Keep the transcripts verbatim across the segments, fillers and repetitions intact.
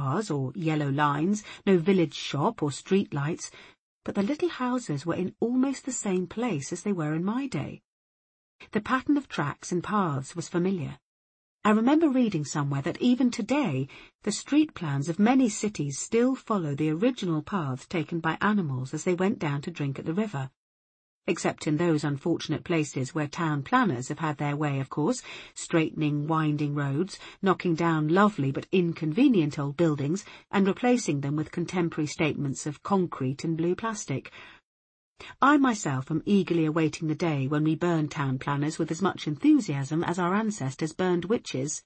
cars or yellow lines, no village shop or street lights, but the little houses were in almost the same place as they were in my day. The pattern of tracks and paths was familiar. I remember reading somewhere that even today the street plans of many cities still follow the original paths taken by animals as they went down to drink at the river. Except in those unfortunate places where town planners have had their way, of course, straightening winding roads, knocking down lovely but inconvenient old buildings, and replacing them with contemporary statements of concrete and blue plastic. I myself am eagerly awaiting the day when we burn town planners with as much enthusiasm as our ancestors burned witches.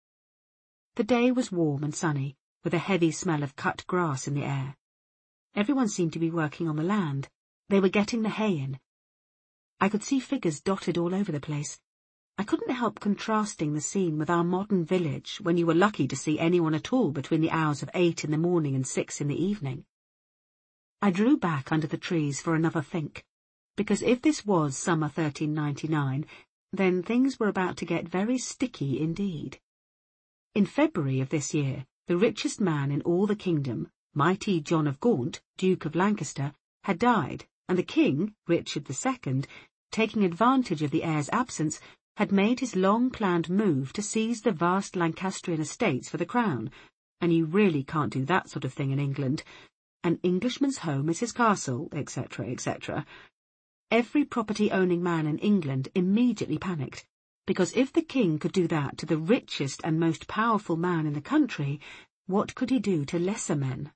The day was warm and sunny, with a heavy smell of cut grass in the air. Everyone seemed to be working on the land. They were getting the hay in. I could see figures dotted all over the place. I couldn't help contrasting the scene with our modern village, when you were lucky to see anyone at all between the hours of eight in the morning and six in the evening. I drew back under the trees for another think, because if this was summer thirteen ninety-nine, then things were about to get very sticky indeed. In February of this year, the richest man in all the kingdom, mighty John of Gaunt, Duke of Lancaster, had died, and the king, Richard the Second, taking advantage of the heir's absence, had made his long-planned move to seize the vast Lancastrian estates for the crown, and you really can't do that sort of thing in England. An Englishman's home is his castle, et cetera, et cetera. Every property-owning man in England immediately panicked, because if the king could do that to the richest and most powerful man in the country, what could he do to lesser men?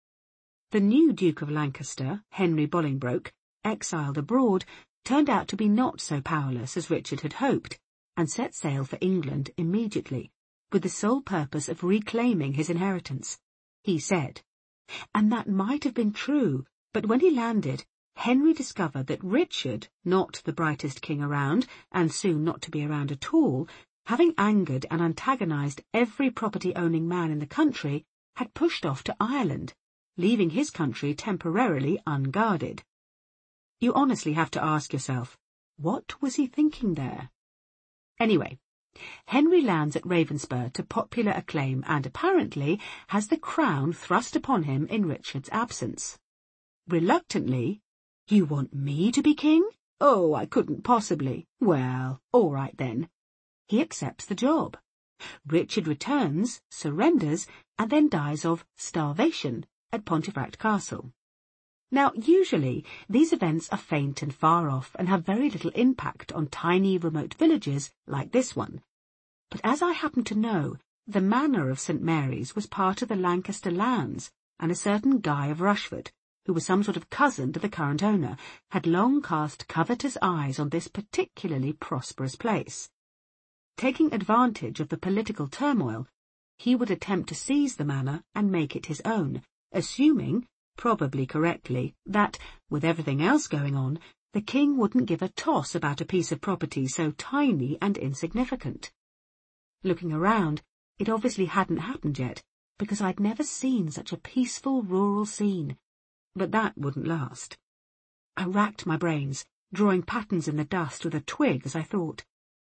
The new Duke of Lancaster, Henry Bolingbroke, exiled abroad, turned out to be not so powerless as Richard had hoped, and set sail for England immediately, with the sole purpose of reclaiming his inheritance, he said. And that might have been true, but when he landed, Henry discovered that Richard, not the brightest king around, and soon not to be around at all, having angered and antagonized every property-owning man in the country, had pushed off to Ireland, leaving his country temporarily unguarded. You honestly have to ask yourself, what was he thinking there? Anyway, Henry lands at Ravenspur to popular acclaim and apparently has the crown thrust upon him in Richard's absence. Reluctantly, "You want me to be king? Oh, I couldn't possibly. Well, all right then." He accepts the job. Richard returns, surrenders, and then dies of starvation at Pontefract Castle. Now, usually, these events are faint and far off and have very little impact on tiny, remote villages like this one. But as I happen to know, the manor of Saint Mary's was part of the Lancaster lands, and a certain Guy of Rushford, who was some sort of cousin to the current owner, had long cast covetous eyes on this particularly prosperous place. Taking advantage of the political turmoil, he would attempt to seize the manor and make it his own, assuming, probably correctly, that, with everything else going on, the king wouldn't give a toss about a piece of property so tiny and insignificant. Looking around, it obviously hadn't happened yet, because I'd never seen such a peaceful rural scene. But that wouldn't last. I racked my brains, drawing patterns in the dust with a twig as I thought.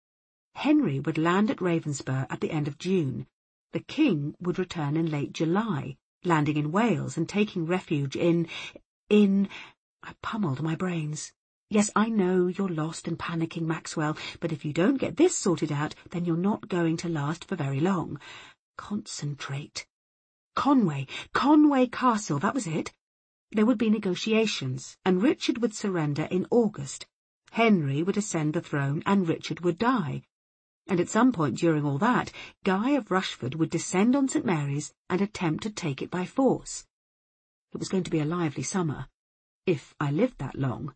Henry would land at Ravenspur at the end of June. The king would return in late July, landing in Wales and taking refuge in... in... I pummeled my brains. Yes, I know you're lost and panicking, Maxwell, but if you don't get this sorted out, then you're not going to last for very long. Concentrate. Conway, Conway Castle, that was it. There would be negotiations, and Richard would surrender in August. Henry would ascend the throne, and Richard would die. And at some point during all that, Guy of Rushford would descend on Saint Mary's and attempt to take it by force. It was going to be a lively summer, if I lived that long.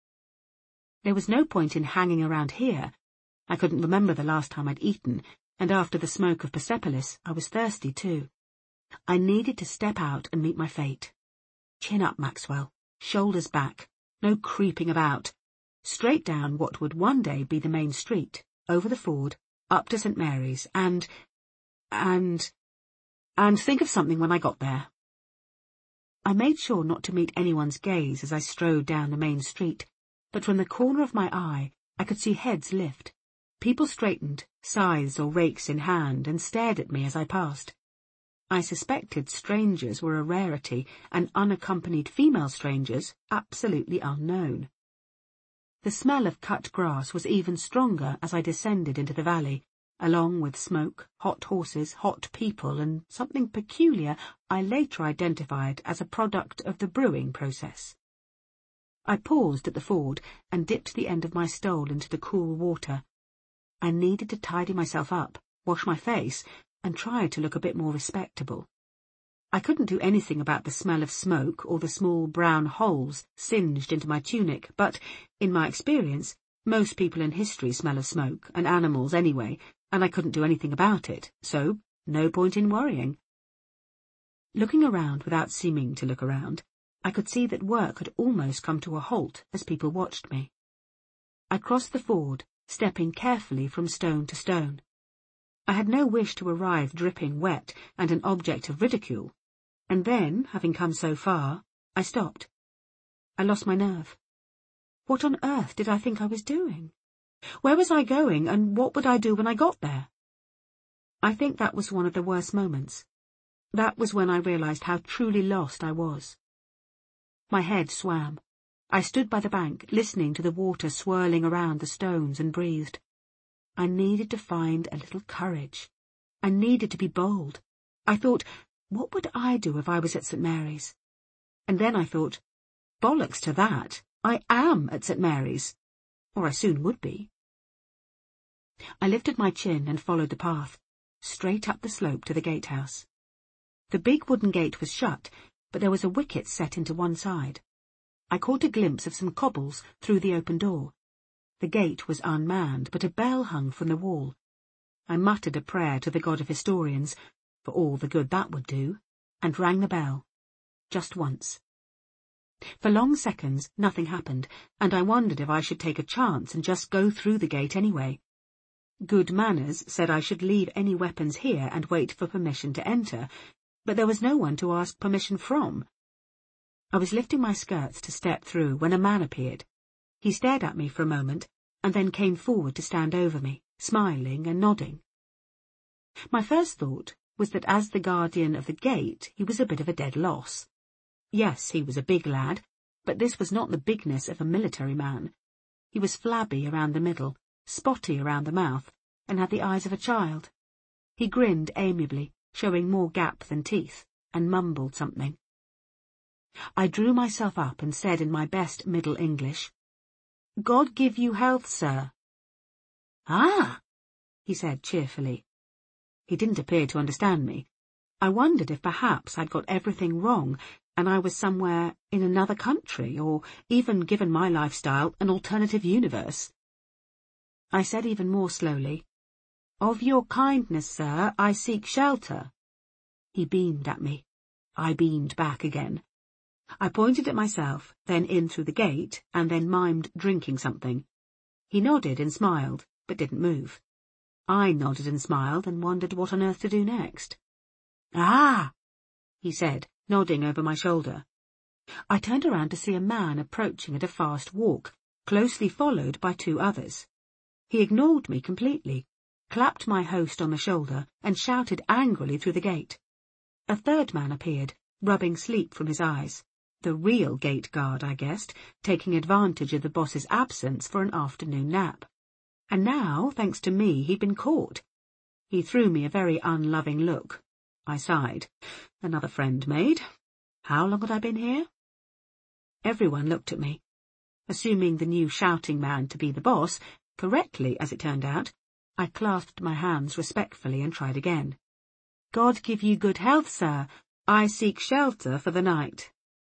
There was no point in hanging around here. I couldn't remember the last time I'd eaten, and after the smoke of Persepolis, I was thirsty too. I needed to step out and meet my fate. Chin up, Maxwell. Shoulders back. No creeping about. Straight down what would one day be the main street, over the ford, up to Saint Mary's, and... and... and think of something when I got there. I made sure not to meet anyone's gaze as I strode down the main street, but from the corner of my eye I could see heads lift. People straightened, scythes or rakes in hand, and stared at me as I passed. I suspected strangers were a rarity and unaccompanied female strangers absolutely unknown. The smell of cut grass was even stronger as I descended into the valley, along with smoke, hot horses, hot people, and something peculiar I later identified as a product of the brewing process. I paused at the ford and dipped the end of my stole into the cool water. I needed to tidy myself up, wash my face, and try to look a bit more respectable. I couldn't do anything about the smell of smoke or the small brown holes singed into my tunic, but, in my experience, most people in history smell of smoke, and animals anyway, and I couldn't do anything about it, so no point in worrying. Looking around without seeming to look around, I could see that work had almost come to a halt as people watched me. I crossed the ford, stepping carefully from stone to stone. I had no wish to arrive dripping wet and an object of ridicule, and then, having come so far, I stopped. I lost my nerve. What on earth did I think I was doing? Where was I going, and what would I do when I got there? I think that was one of the worst moments. That was when I realized how truly lost I was. My head swam. I stood by the bank, listening to the water swirling around the stones, and breathed. I needed to find a little courage. I needed to be bold. I thought, what would I do if I was at Saint Mary's? And then I thought, bollocks to that, I am at Saint Mary's. Or I soon would be. I lifted my chin and followed the path, straight up the slope to the gatehouse. The big wooden gate was shut, but there was a wicket set into one side. I caught a glimpse of some cobbles through the open door. The gate was unmanned, but a bell hung from the wall. I muttered a prayer to the god of historians, for all the good that would do, and rang the bell. Just once. For long seconds nothing happened, and I wondered if I should take a chance and just go through the gate anyway. Good manners said I should leave any weapons here and wait for permission to enter, but there was no one to ask permission from. I was lifting my skirts to step through when a man appeared. He stared at me for a moment, and then came forward to stand over me, smiling and nodding. My first thought was that as the guardian of the gate he was a bit of a dead loss. Yes, he was a big lad, but this was not the bigness of a military man. He was flabby around the middle, spotty around the mouth, and had the eyes of a child. He grinned amiably, showing more gap than teeth, and mumbled something. I drew myself up and said in my best Middle English, "God give you health, sir." "Ah," he said cheerfully. He didn't appear to understand me. I wondered if perhaps I'd got everything wrong, and I was somewhere in another country, or even, given my lifestyle, an alternative universe. I said even more slowly, "Of your kindness, sir, I seek shelter." He beamed at me. I beamed back again. I pointed at myself, then in through the gate, and then mimed drinking something. He nodded and smiled, but didn't move. I nodded and smiled and wondered what on earth to do next. "Ah," he said, nodding over my shoulder. I turned around to see a man approaching at a fast walk, closely followed by two others. He ignored me completely, clapped my host on the shoulder, and shouted angrily through the gate. A third man appeared, rubbing sleep from his eyes. The real gate guard, I guessed, taking advantage of the boss's absence for an afternoon nap. And now, thanks to me, he'd been caught. He threw me a very unloving look. I sighed. Another friend made. How long had I been here? Everyone looked at me. Assuming the new shouting man to be the boss, correctly as it turned out, I clasped my hands respectfully and tried again. "God give you good health, sir. I seek shelter for the night."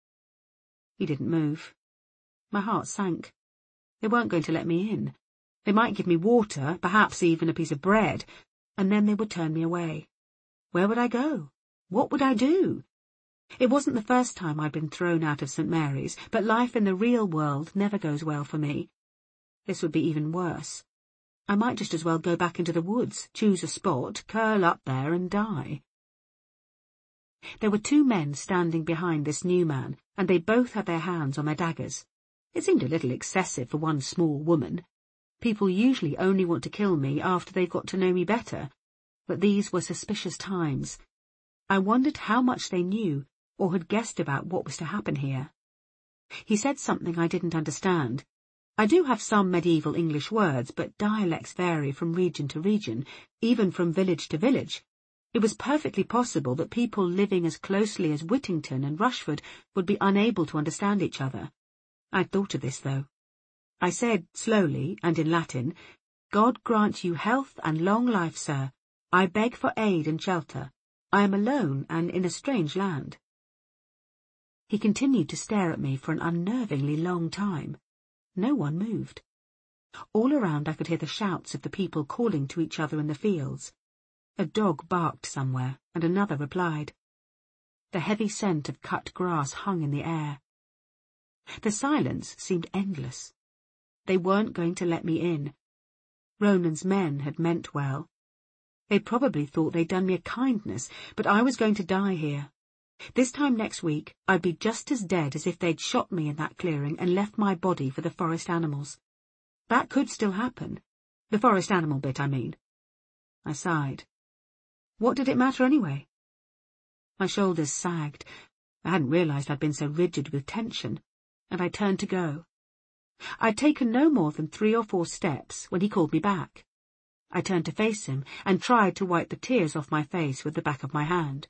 He didn't move. My heart sank. They weren't going to let me in. They might give me water, perhaps even a piece of bread, and then they would turn me away. Where would I go? What would I do? It wasn't the first time I'd been thrown out of Saint Mary's, but life in the real world never goes well for me. This would be even worse. I might just as well go back into the woods, choose a spot, curl up there and die. There were two men standing behind this new man, and they both had their hands on their daggers. It seemed a little excessive for one small woman. People usually only want to kill me after they've got to know me better, but these were suspicious times. I wondered how much they knew or had guessed about what was to happen here. He said something I didn't understand. I do have some medieval English words, but dialects vary from region to region, even from village to village. It was perfectly possible that people living as closely as Whittington and Rushford would be unable to understand each other. I'd thought of this, though. I said, slowly and in Latin, "God grant you health and long life, sir. I beg for aid and shelter. I am alone and in a strange land." He continued to stare at me for an unnervingly long time. No one moved. All around I could hear the shouts of the people calling to each other in the fields. A dog barked somewhere, and another replied. The heavy scent of cut grass hung in the air. The silence seemed endless. They weren't going to let me in. Ronan's men had meant well. They probably thought they'd done me a kindness, but I was going to die here. This time next week, I'd be just as dead as if they'd shot me in that clearing and left my body for the forest animals. That could still happen. The forest animal bit, I mean. I sighed. What did it matter anyway? My shoulders sagged. I hadn't realized I'd been so rigid with tension, and I turned to go. I'd taken no more than three or four steps when he called me back. I turned to face him and tried to wipe the tears off my face with the back of my hand.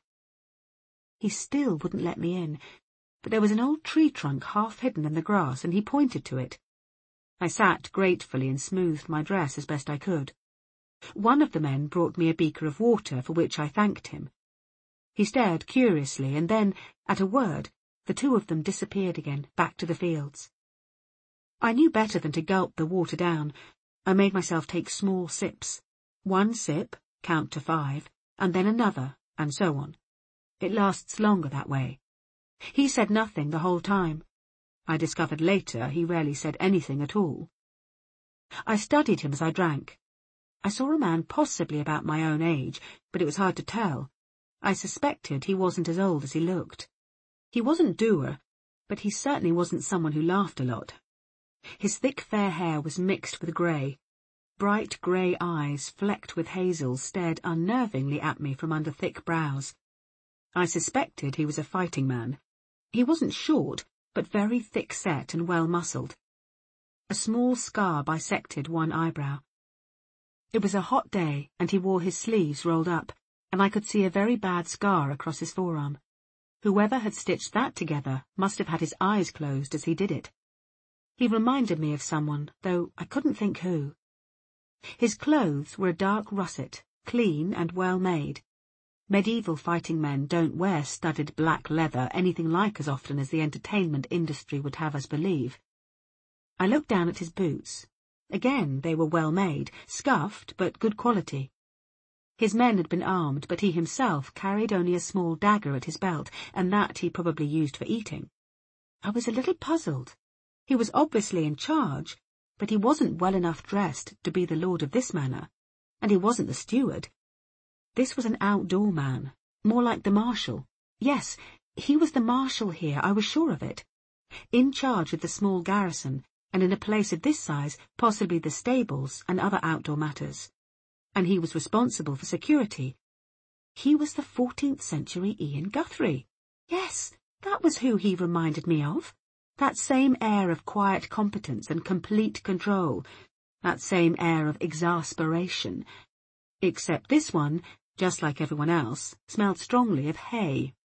He still wouldn't let me in, but there was an old tree trunk half hidden in the grass, and he pointed to it. I sat gratefully and smoothed my dress as best I could. One of the men brought me a beaker of water, for which I thanked him. He stared curiously, and then, at a word, the two of them disappeared again, back to the fields. I knew better than to gulp the water down. I made myself take small sips. One sip, count to five, and then another, and so on. It lasts longer that way. He said nothing the whole time. I discovered later he rarely said anything at all. I studied him as I drank. I saw a man possibly about my own age, but it was hard to tell. I suspected he wasn't as old as he looked. He wasn't dour, but he certainly wasn't someone who laughed a lot. His thick fair hair was mixed with grey. Bright grey eyes, flecked with hazel, stared unnervingly at me from under thick brows. I suspected he was a fighting man. He wasn't short, but very thick-set and well-muscled. A small scar bisected one eyebrow. It was a hot day, and he wore his sleeves rolled up, and I could see a very bad scar across his forearm. Whoever had stitched that together must have had his eyes closed as he did it. He reminded me of someone, though I couldn't think who. His clothes were a dark russet, clean and well made. Medieval fighting men don't wear studded black leather anything like as often as the entertainment industry would have us believe. I looked down at his boots. Again, they were well made, scuffed, but good quality. His men had been armed, but he himself carried only a small dagger at his belt, and that he probably used for eating. I was a little puzzled. He was obviously in charge, but he wasn't well enough dressed to be the lord of this manor, and he wasn't the steward. This was an outdoor man, more like the marshal. Yes, he was the marshal here, I was sure of it. In charge of the small garrison, and in a place of this size, possibly the stables and other outdoor matters. And he was responsible for security. He was the fourteenth century Ian Guthrie. Yes, that was who he reminded me of. That same air of quiet competence and complete control. That same air of exasperation. Except this one, just like everyone else, smelled strongly of hay.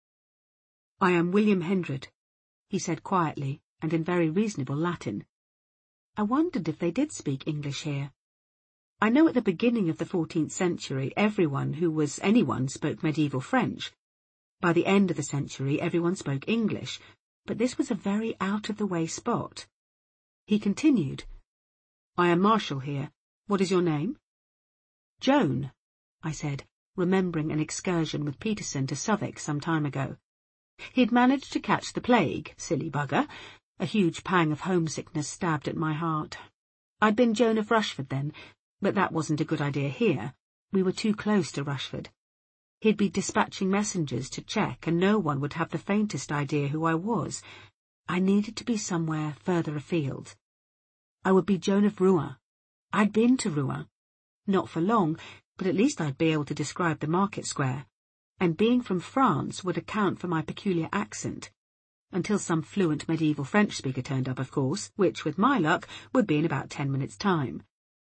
"I am William Hendred," he said quietly and in very reasonable Latin. I wondered if they did speak English here. I know at the beginning of the fourteenth century everyone who was anyone spoke medieval French. By the end of the century everyone spoke English, but this was a very out-of-the-way spot. He continued, "I am Marshal here. What is your name?" "Joan," I said, remembering an excursion with Peterson to Southwark some time ago. He'd managed to catch the plague, silly bugger. A huge pang of homesickness stabbed at my heart. I'd been Joan of Rushford then, but that wasn't a good idea here. We were too close to Rushford. He'd be dispatching messengers to check, and no one would have the faintest idea who I was. I needed to be somewhere further afield. I would be Joan of Rouen. I'd been to Rouen. Not for long, but at least I'd be able to describe the market square. and being from France would account for my peculiar accent, until some fluent medieval French speaker turned up, of course, which, with my luck, would be in about ten minutes' time.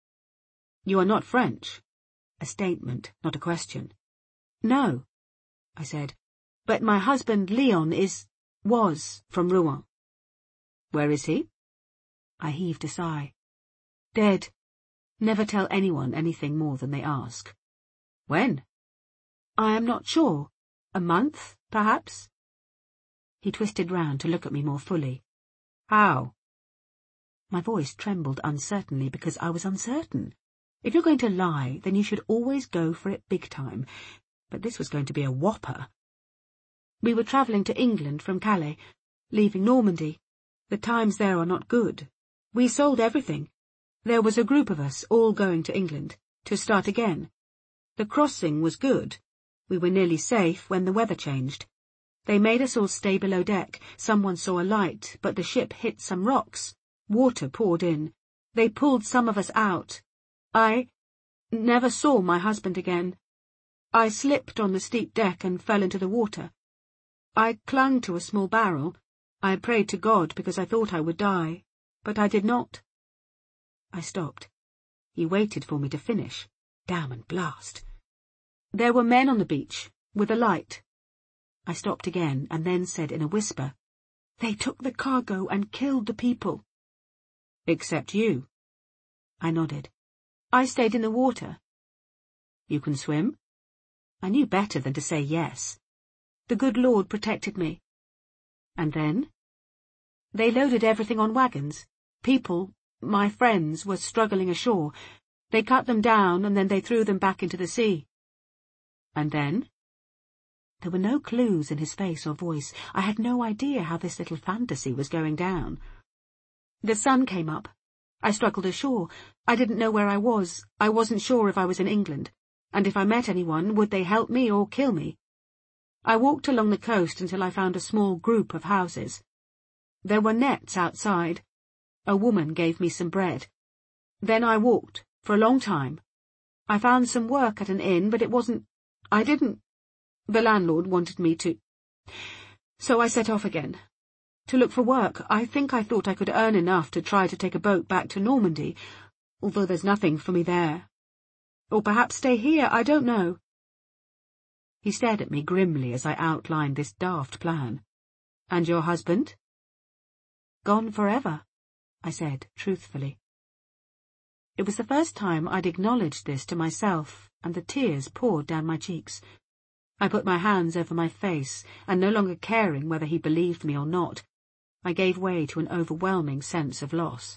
"You are not French?" A statement, not a question. "No," I said, "but my husband Leon is, was, from Rouen." "Where is he?" I heaved a sigh. "Dead. Never tell anyone anything more than they ask." "When?" "I am not sure. A month, perhaps." He twisted round to look at me more fully. "How?" My voice trembled uncertainly because I was uncertain. If you're going to lie, then you should always go for it big time. But this was going to be a whopper. "We were travelling to England from Calais, leaving Normandy. The times there are not good. We sold everything. There was a group of us all going to England, to start again. The crossing was good. We were nearly safe when the weather changed. They made us all stay below deck. Someone saw a light, but the ship hit some rocks. Water poured in. They pulled some of us out. I never saw my husband again. I slipped on the steep deck and fell into the water. I clung to a small barrel. I prayed to God because I thought I would die, but I did not." I stopped. He waited for me to finish. Damn and blast. "There were men on the beach, with a light." I stopped again, and then said in a whisper, "They took the cargo and killed the people." "Except you?" I nodded. "I stayed in the water." "You can swim?" I knew better than to say yes. "The good Lord protected me." "And then?" "They loaded everything on wagons. People, my friends, were struggling ashore. They cut them down, and then they threw them back into the sea." "And then?" There were no clues in his face or voice. I had no idea how this little fantasy was going down. "The sun came up. I struggled ashore. I didn't know where I was. I wasn't sure if I was in England, and if I met anyone, would they help me or kill me? I walked along the coast until I found a small group of houses. There were nets outside. A woman gave me some bread. Then I walked, for a long time. I found some work at an inn, but it wasn't... I didn't... The landlord wanted me to... So I set off again. To look for work. I think I thought I could earn enough to try to take a boat back to Normandy, although there's nothing for me there. Or perhaps stay here, I don't know." He stared at me grimly as I outlined this daft plan. "And your husband?" "Gone forever," I said truthfully. It was the first time I'd acknowledged this to myself, and the tears poured down my cheeks. I put my hands over my face, and no longer caring whether he believed me or not, I gave way to an overwhelming sense of loss.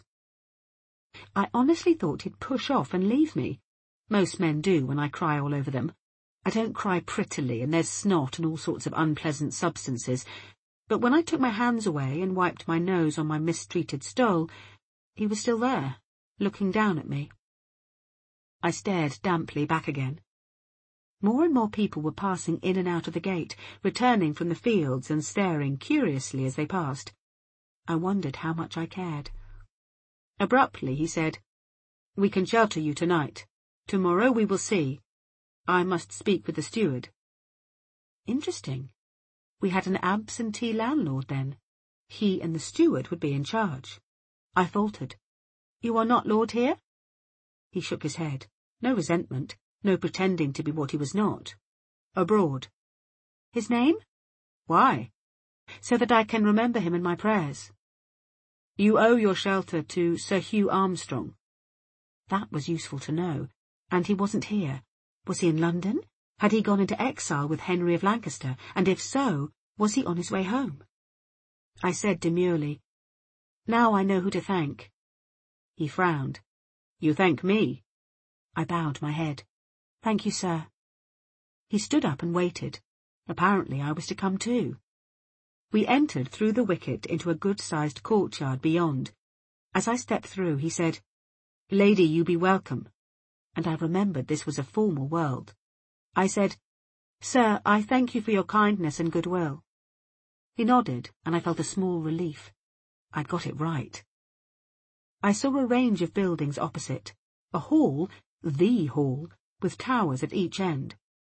I honestly thought he'd push off and leave me. Most men do when I cry all over them. I don't cry prettily, and there's snot and all sorts of unpleasant substances, but when I took my hands away and wiped my nose on my mistreated stole, he was still there, looking down at me. I stared damply back again. More and more people were passing in and out of the gate, returning from the fields and staring curiously as they passed. I wondered how much I cared. Abruptly he said, "We can shelter you tonight. Tomorrow we will see. I must speak with the steward." Interesting. We had an absentee landlord then. He and the steward would be in charge. I faltered. "You are not lord here?" He shook his head. No resentment, no pretending to be what he was not. "Abroad." "His name?" "Why?" "So that I can remember him in my prayers." "You owe your shelter to Sir Hugh Armstrong." That was useful to know. And he wasn't here. Was he in London? Had he gone into exile with Henry of Lancaster? And if so, was he on his way home? I said demurely, "Now I know who to thank." He frowned. "You thank me?" I bowed my head. "Thank you, sir." He stood up and waited. Apparently I was to come too. We entered through the wicket into a good-sized courtyard beyond. As I stepped through, he said, "Lady, you be welcome." And I remembered this was a formal world. I said, "Sir, I thank you for your kindness and goodwill." He nodded, and I felt a small relief. I'd got it right. I saw a range of buildings opposite, a hall, the hall, with towers at each end.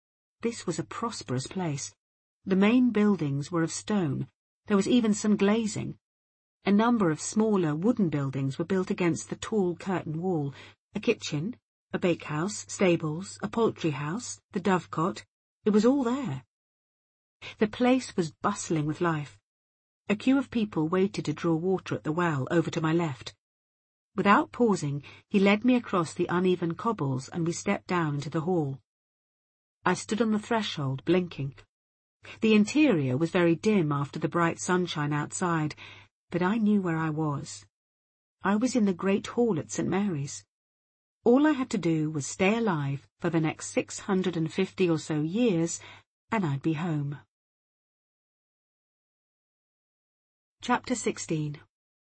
This was a prosperous place. The main buildings were of stone. There was even some glazing. A number of smaller wooden buildings were built against the tall curtain wall. A kitchen, a bakehouse, stables, a poultry house, the dovecot. It was all there. The place was bustling with life. A queue of people waited to draw water at the well over to my left. Without pausing, he led me across the uneven cobbles and we stepped down into the hall. I stood on the threshold, blinking. The interior was very dim after the bright sunshine outside, but I knew where I was. I was in the great hall at St Mary's. All I had to do was stay alive for the next six hundred and fifty or so years, and I'd be home. Chapter sixteen.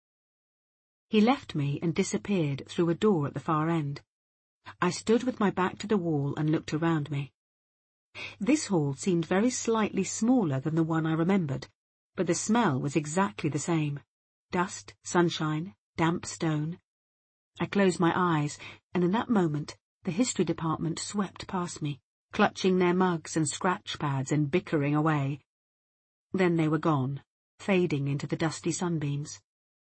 He left me and disappeared through a door at the far end. I stood with my back to the wall and looked around me. This hall seemed very slightly smaller than the one I remembered, but the smell was exactly the same. Dust, sunshine, damp stone. I closed my eyes, and in that moment the history department swept past me, clutching their mugs and scratch pads and bickering away. Then they were gone, fading into the dusty sunbeams.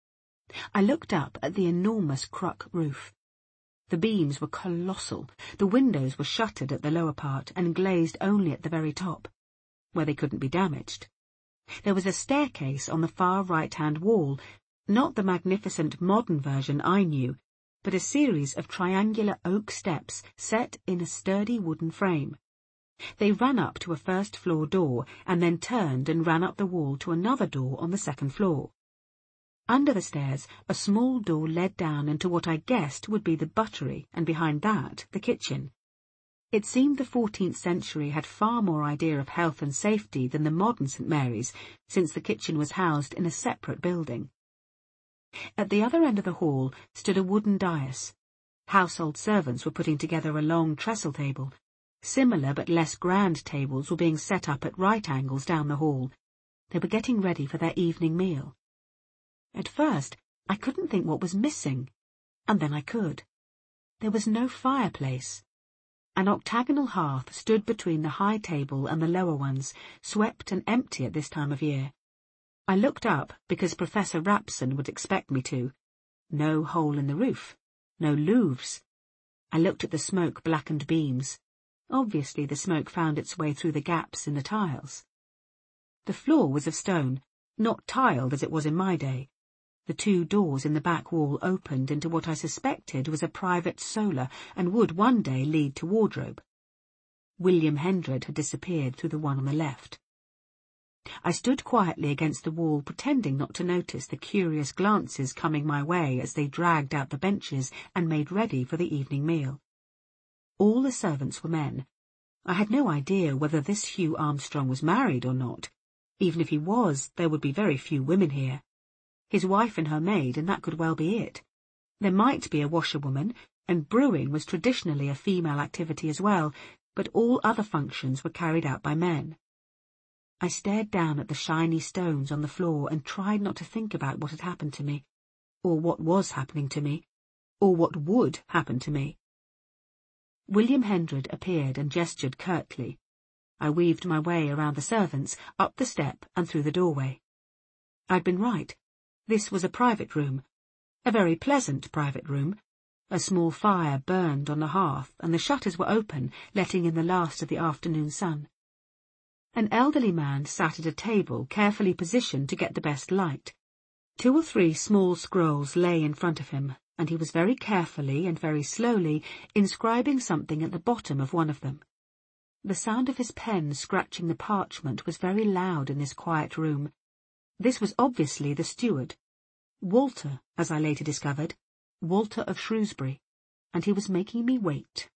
I looked up at the enormous Cruck roof. The beams were colossal. The windows were shuttered at the lower part and glazed only at the very top, where they couldn't be damaged. There was a staircase on the far right-hand wall, not the magnificent modern version I knew, but a series of triangular oak steps set in a sturdy wooden frame. They ran up to a first-floor door and then turned and ran up the wall to another door on the second floor. Under the stairs, a small door led down into what I guessed would be the buttery, and behind that, the kitchen. It seemed the fourteenth century had far more idea of health and safety than the modern St Mary's, since the kitchen was housed in a separate building. At the other end of the hall stood a wooden dais. Household servants were putting together a long trestle table. Similar but less grand tables were being set up at right angles down the hall. They were getting ready for their evening meal. At first, I couldn't think what was missing, and then I could. There was no fireplace. An octagonal hearth stood between the high table and the lower ones, swept and empty at this time of year. I looked up because Professor Rapson would expect me to. No hole in the roof. No louvres. I looked at the smoke-blackened beams. Obviously the smoke found its way through the gaps in the tiles. The floor was of stone, not tiled as it was in my day. The two doors in the back wall opened into what I suspected was a private solar and would one day lead to wardrobe. William Hendred had disappeared through the one on the left. I stood quietly against the wall, pretending not to notice the curious glances coming my way as they dragged out the benches and made ready for the evening meal. All the servants were men. I had no idea whether this Hugh Armstrong was married or not. Even if he was, there would be very few women here. His wife and her maid, and that could well be it. There might be a washerwoman, and brewing was traditionally a female activity as well, but all other functions were carried out by men. I stared down at the shiny stones on the floor and tried not to think about what had happened to me, or what was happening to me, or what would happen to me. William Hendred appeared and gestured curtly. I weaved my way around the servants, up the step and through the doorway. I'd been right. This was a private room, a very pleasant private room. A small fire burned on the hearth, and the shutters were open, letting in the last of the afternoon sun. An elderly man sat at a table carefully positioned to get the best light. Two or three small scrolls lay in front of him, and he was very carefully and very slowly inscribing something at the bottom of one of them. The sound of his pen scratching the parchment was very loud in this quiet room. This was obviously the steward. Walter, as I later discovered, Walter of Shrewsbury, and he was making me wait.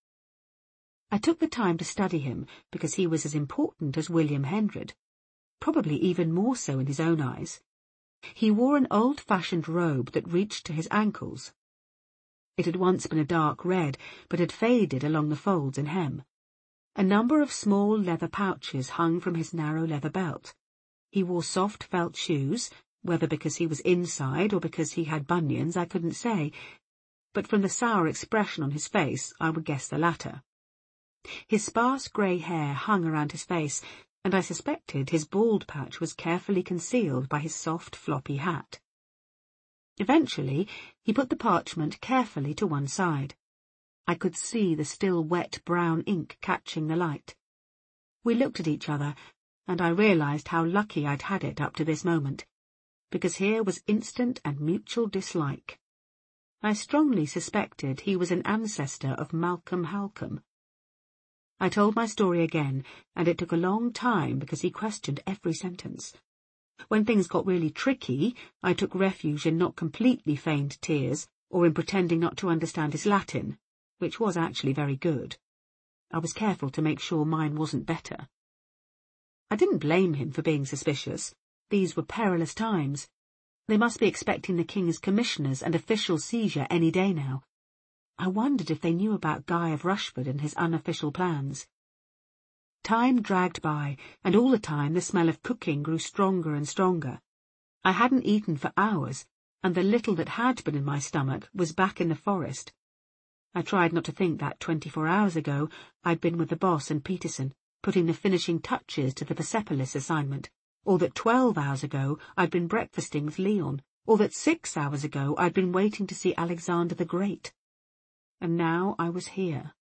I took the time to study him because he was as important as William Hendred, probably even more so in his own eyes. He wore an old-fashioned robe that reached to his ankles. It had once been a dark red, but had faded along the folds and hem. A number of small leather pouches hung from his narrow leather belt. He wore soft felt shoes, whether because he was inside or because he had bunions I couldn't say, but from the sour expression on his face I would guess the latter. His sparse grey hair hung around his face, and I suspected his bald patch was carefully concealed by his soft, floppy hat. Eventually, he put the parchment carefully to one side. I could see the still wet brown ink catching the light. We looked at each other, and I realised how lucky I'd had it up to this moment, because here was instant and mutual dislike. I strongly suspected he was an ancestor of Malcolm Halcombe. I told my story again, and it took a long time because he questioned every sentence. When things got really tricky, I took refuge in not completely feigned tears, or in pretending not to understand his Latin, which was actually very good. I was careful to make sure mine wasn't better. I didn't blame him for being suspicious. These were perilous times. They must be expecting the King's commissioners and official seizure any day now. I wondered if they knew about Guy of Rushford and his unofficial plans. Time dragged by, and all the time the smell of cooking grew stronger and stronger. I hadn't eaten for hours, and the little that had been in my stomach was back in the forest. I tried not to think that twenty-four hours ago I'd been with the boss and Peterson, putting the finishing touches to the Persepolis assignment, or that twelve hours ago I'd been breakfasting with Leon, or that six hours ago I'd been waiting to see Alexander the Great. And now I was here.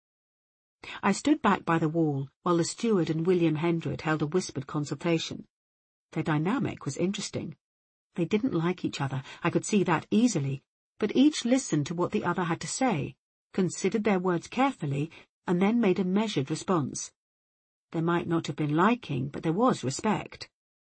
I stood back by the wall while the steward and William Hendred held a whispered consultation. Their dynamic was interesting. They didn't like each other, I could see that easily, but each listened to what the other had to say, considered their words carefully, and then made a measured response. There might not have been liking, but there was respect.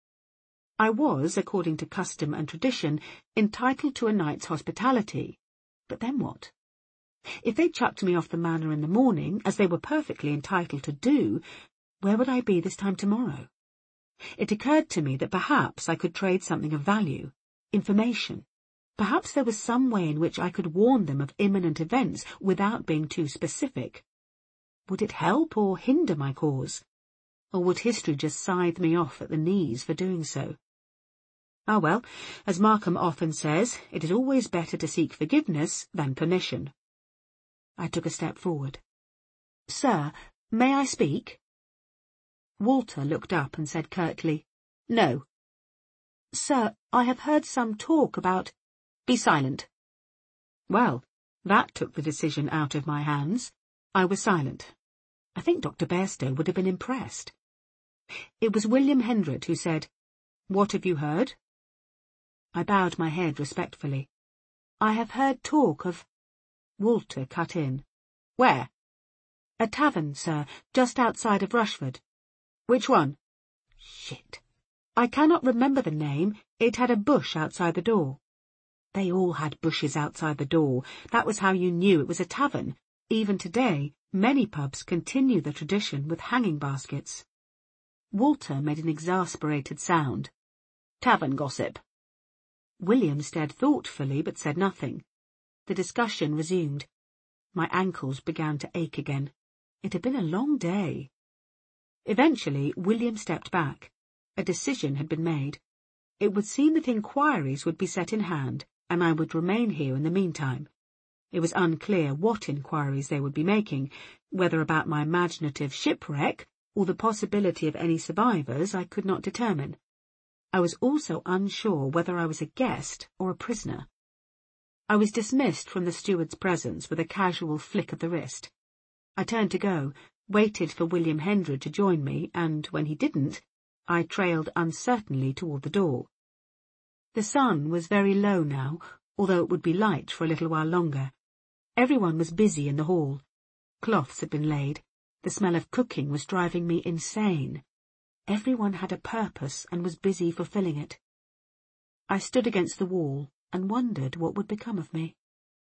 I was, according to custom and tradition, entitled to a night's hospitality. But then what? If they chucked me off the manor in the morning, as they were perfectly entitled to do, where would I be this time tomorrow? It occurred to me that perhaps I could trade something of value, information. Perhaps there was some way in which I could warn them of imminent events without being too specific. Would it help or hinder my cause? Or would history just scythe me off at the knees for doing so? Ah well, as Markham often says, it is always better to seek forgiveness than permission. I took a step forward. "Sir, may I speak?" Walter looked up and said curtly, "No." "Sir, I have heard some talk about—" "Be silent." Well, that took the decision out of my hands. I was silent. I think Doctor Bairstow would have been impressed. It was William Hendred who said, "What have you heard?" I bowed my head respectfully. "I have heard talk of—" Walter cut in. "Where?" "A tavern, sir, just outside of Rushford." "Which one?" Shit. I cannot remember the name. It had a bush outside the door. They all had bushes outside the door. That was how you knew it was a tavern. Even today, many pubs continue the tradition with hanging baskets. Walter made an exasperated sound. "Tavern gossip." William stared thoughtfully but said nothing. The discussion resumed. My ankles began to ache again. It had been a long day. Eventually, William stepped back. A decision had been made. It would seem that inquiries would be set in hand, and I would remain here in the meantime. It was unclear what inquiries they would be making, whether about my imaginative shipwreck or the possibility of any survivors I could not determine. I was also unsure whether I was a guest or a prisoner. I was dismissed from the steward's presence with a casual flick of the wrist. I turned to go, waited for William Hendred to join me, and, when he didn't, I trailed uncertainly toward the door. The sun was very low now, although it would be light for a little while longer. Everyone was busy in the hall. Cloths had been laid. The smell of cooking was driving me insane. Everyone had a purpose and was busy fulfilling it. I stood against the wall and wondered what would become of me.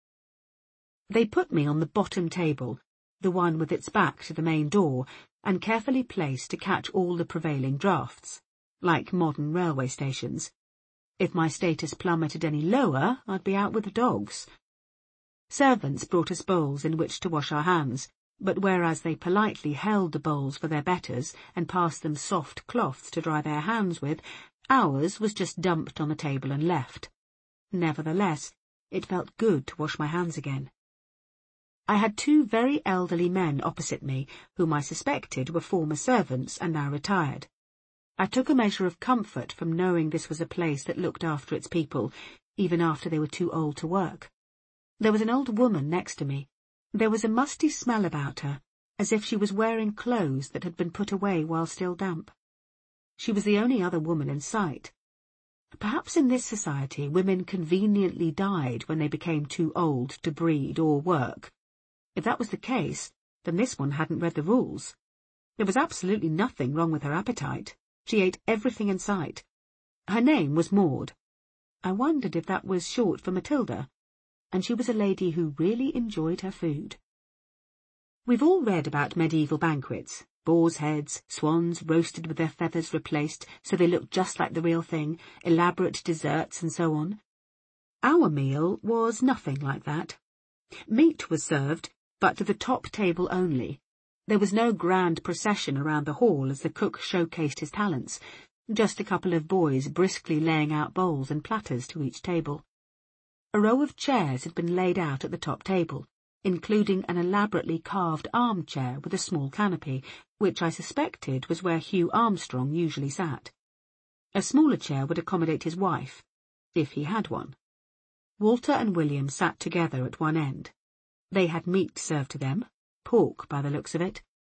They put me on the bottom table, the one with its back to the main door, and carefully placed to catch all the prevailing draughts, like modern railway stations. If my status plummeted any lower, I'd be out with the dogs. Servants brought us bowls in which to wash our hands, but whereas they politely held the bowls for their betters and passed them soft cloths to dry their hands with, ours was just dumped on the table and left. Nevertheless, it felt good to wash my hands again. I had two very elderly men opposite me, whom I suspected were former servants and now retired. I took a measure of comfort from knowing this was a place that looked after its people, even after they were too old to work. There was an old woman next to me. There was a musty smell about her, as if she was wearing clothes that had been put away while still damp. She was the only other woman in sight. Perhaps in this society women conveniently died when they became too old to breed or work. If that was the case, then this one hadn't read the rules. There was absolutely nothing wrong with her appetite. She ate everything in sight. Her name was Maud. I wondered if that was short for Matilda, and she was a lady who really enjoyed her food. We've all read about medieval banquets, boars' heads, swans roasted with their feathers replaced so they looked just like the real thing, elaborate desserts and so on. Our meal was nothing like that. Meat was served, but to the top table only. There was no grand procession around the hall as the cook showcased his talents, just a couple of boys briskly laying out bowls and platters to each table. A row of chairs had been laid out at the top table, including an elaborately carved armchair with a small canopy, which I suspected was where Hugh Armstrong usually sat. A smaller chair would accommodate his wife, if he had one. Walter and William sat together at one end. They had meat served to them, pork by the looks of it.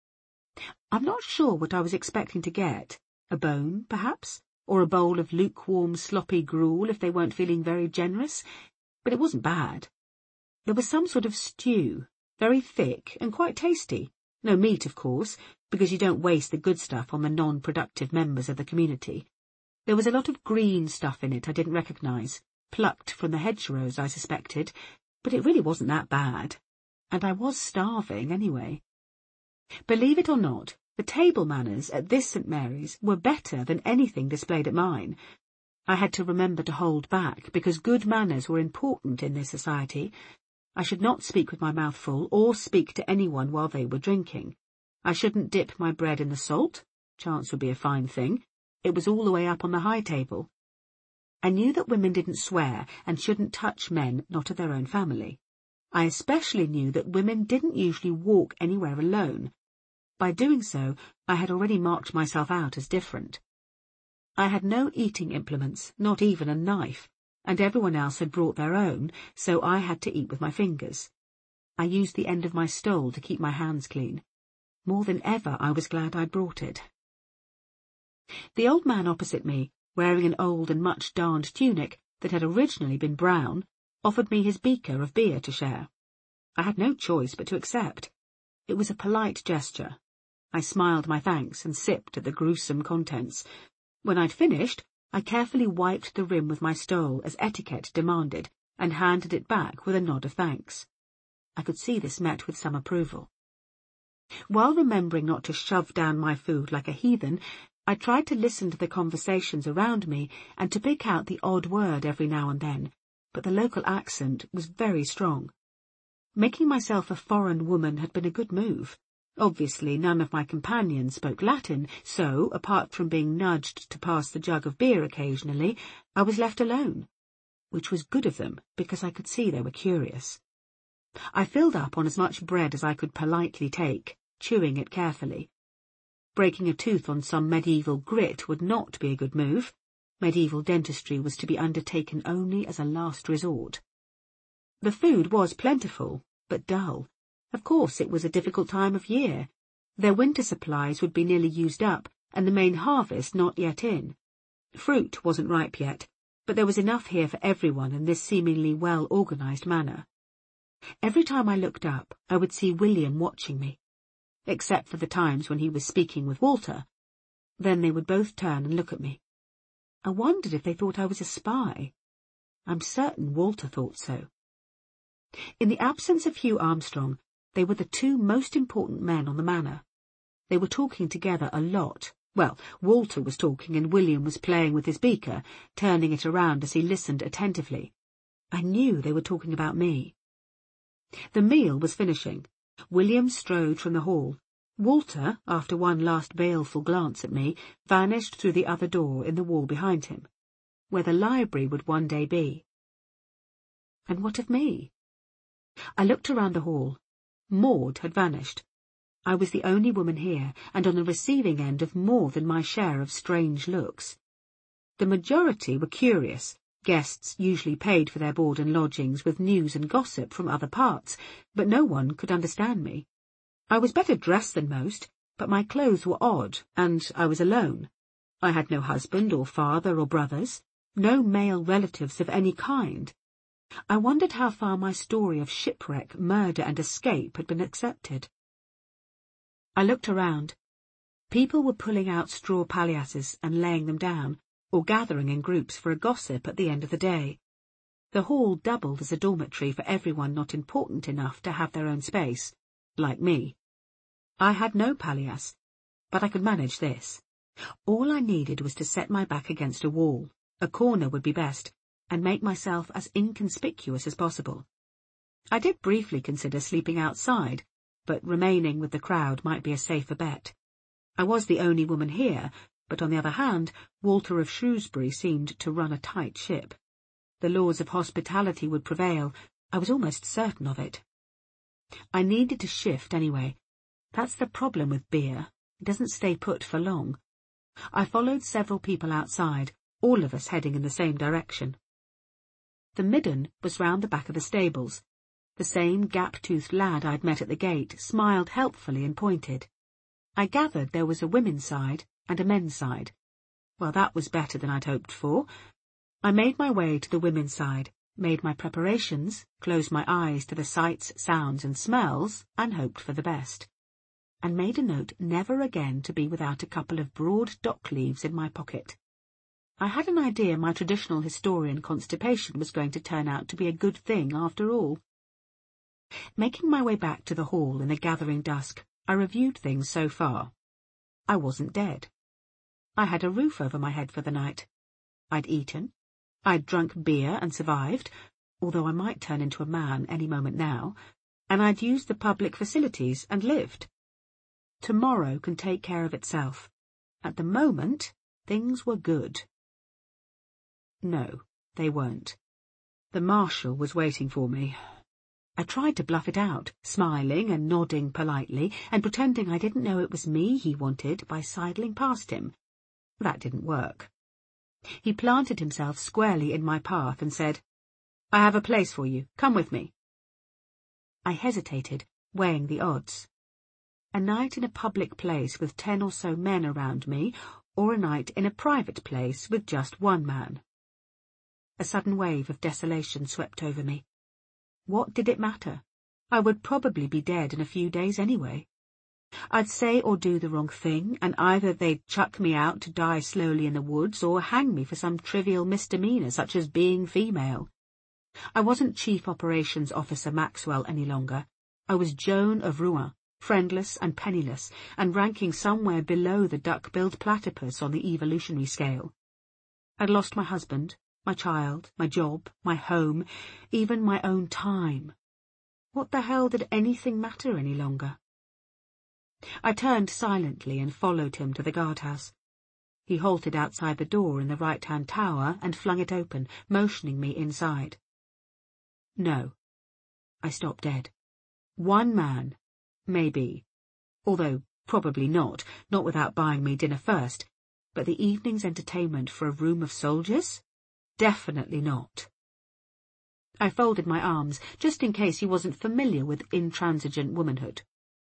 I'm not sure what I was expecting to get, a bone, perhaps, or a bowl of lukewarm, sloppy gruel if they weren't feeling very generous, but it wasn't bad. There was some sort of stew, very thick and quite tasty. No meat, of course, because you don't waste the good stuff on the non-productive members of the community. There was a lot of green stuff in it I didn't recognise, plucked from the hedgerows, I suspected, but it really wasn't that bad. And I was starving anyway. Believe it or not, the table manners at this St Mary's were better than anything displayed at mine. I had to remember to hold back, because good manners were important in this society. I should not speak with my mouth full, or speak to anyone while they were drinking. I shouldn't dip my bread in the salt. Chance would be a fine thing. It was all the way up on the high table. I knew that women didn't swear, and shouldn't touch men not of their own family. I especially knew that women didn't usually walk anywhere alone. By doing so, I had already marked myself out as different. I had no eating implements, not even a knife, and everyone else had brought their own, so I had to eat with my fingers. I used the end of my stole to keep my hands clean. More than ever, I was glad I'd brought it. The old man opposite me, wearing an old and much darned tunic that had originally been brown, offered me his beaker of beer to share. I had no choice but to accept. It was a polite gesture. I smiled my thanks and sipped at the gruesome contents. When I'd finished, I carefully wiped the rim with my stole as etiquette demanded, and handed it back with a nod of thanks. I could see this met with some approval. While remembering not to shove down my food like a heathen, I tried to listen to the conversations around me and to pick out the odd word every now and then, but the local accent was very strong. Making myself a foreign woman had been a good move. Obviously, none of my companions spoke Latin, so, apart from being nudged to pass the jug of beer occasionally, I was left alone, which was good of them, because I could see they were curious. I filled up on as much bread as I could politely take, chewing it carefully. Breaking a tooth on some medieval grit would not be a good move. Medieval dentistry was to be undertaken only as a last resort. The food was plentiful, but dull. Of course, it was a difficult time of year. Their winter supplies would be nearly used up, and the main harvest not yet in. Fruit wasn't ripe yet, but there was enough here for everyone in this seemingly well-organised manner. Every time I looked up, I would see William watching me, except for the times when he was speaking with Walter. Then they would both turn and look at me. I wondered if they thought I was a spy. I'm certain Walter thought so. In the absence of Hugh Armstrong, they were the two most important men on the manor. They were talking together a lot. Well, Walter was talking and William was playing with his beaker, turning it around as he listened attentively. I knew they were talking about me. The meal was finishing. William strode from the hall. Walter, after one last baleful glance at me, vanished through the other door in the wall behind him, where the library would one day be. And what of me? I looked around the hall. Maud had vanished. I was the only woman here, and on the receiving end of more than my share of strange looks. The majority were curious. Guests usually paid for their board and lodgings with news and gossip from other parts, but no one could understand me. I was better dressed than most, but my clothes were odd, and I was alone. I had no husband or father or brothers, no male relatives of any kind. I wondered how far my story of shipwreck, murder, and escape had been accepted. I looked around. People were pulling out straw palliasses and laying them down, or gathering in groups for a gossip at the end of the day. The hall doubled as a dormitory for everyone not important enough to have their own space, like me. I had no palliasse, but I could manage this. All I needed was to set my back against a wall, a corner would be best, and make myself as inconspicuous as possible. I did briefly consider sleeping outside, but remaining with the crowd might be a safer bet. I was the only woman here, but on the other hand, Walter of Shrewsbury seemed to run a tight ship. The laws of hospitality would prevail. I was almost certain of it. I needed to shift anyway. That's the problem with beer. It doesn't stay put for long. I followed several people outside, all of us heading in the same direction. The midden was round the back of the stables. The same gap-toothed lad I'd met at the gate smiled helpfully and pointed. I gathered there was a women's side and a men's side. Well, that was better than I'd hoped for. I made my way to the women's side, made my preparations, closed my eyes to the sights, sounds and smells, and hoped for the best. And made a note never again to be without a couple of broad dock leaves in my pocket. I had an idea my traditional historian constipation was going to turn out to be a good thing after all. Making my way back to the hall in the gathering dusk, I reviewed things so far. I wasn't dead. I had a roof over my head for the night. I'd eaten. I'd drunk beer and survived, although I might turn into a man any moment now, and I'd used the public facilities and lived. Tomorrow can take care of itself. At the moment, things were good. No, they weren't. The marshal was waiting for me. I tried to bluff it out, smiling and nodding politely, and pretending I didn't know it was me he wanted by sidling past him. That didn't work. He planted himself squarely in my path and said, "I have a place for you. Come with me." I hesitated, weighing the odds. A night in a public place with ten or so men around me, or a night in a private place with just one man. A sudden wave of desolation swept over me. What did it matter? I would probably be dead in a few days anyway. I'd say or do the wrong thing, and either they'd chuck me out to die slowly in the woods or hang me for some trivial misdemeanour such as being female. I wasn't Chief Operations Officer Maxwell any longer. I was Joan of Rouen, friendless and penniless, and ranking somewhere below the duck-billed platypus on the evolutionary scale. I'd lost my husband, my child, my job, my home, even my own time. What the hell did anything matter any longer? I turned silently and followed him to the guardhouse. He halted outside the door in the right-hand tower and flung it open, motioning me inside. No. I stopped dead. One man, maybe, although probably not, not without buying me dinner first, but the evening's entertainment for a room of soldiers? Definitely not. I folded my arms, just in case he wasn't familiar with intransigent womanhood.